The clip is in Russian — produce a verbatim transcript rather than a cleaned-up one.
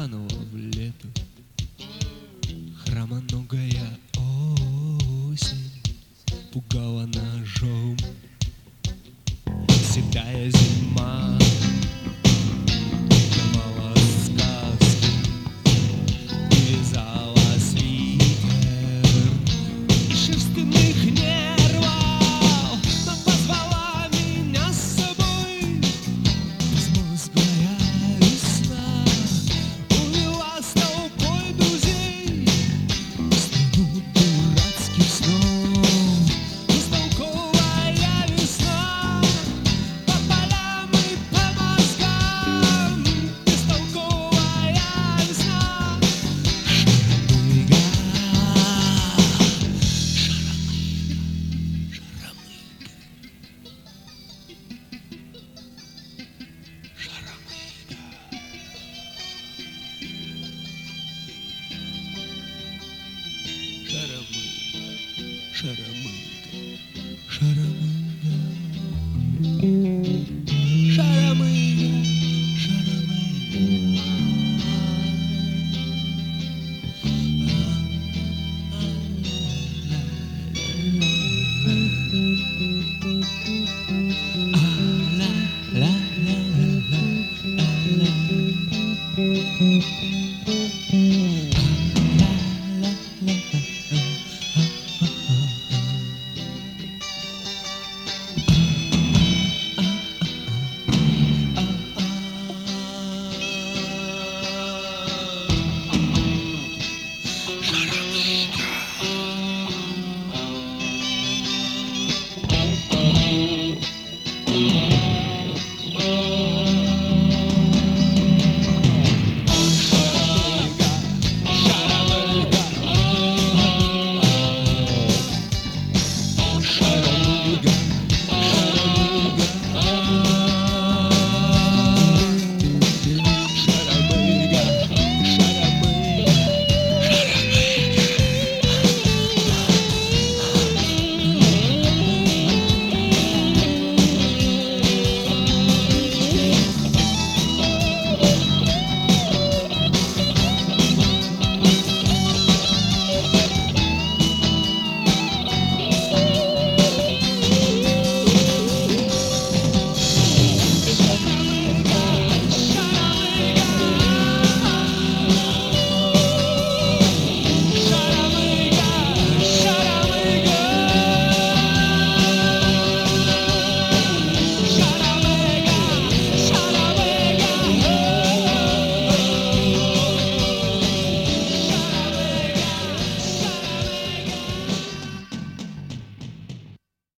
канула в лету хромоногая осень, пугала ножом седая зима, давала сказки и вязала свитер из шерстяных нервов, но позвала меня с собой безмозглая весна, увела с толпой друзей в страну дурацких снов. Бестолковая весна по полям и по мозгам, бестолковая весна. Шарамыга, шарамыга, шарамыга. Шарамыга, шарамыга, шарамыга, шарамыга, шарамыга.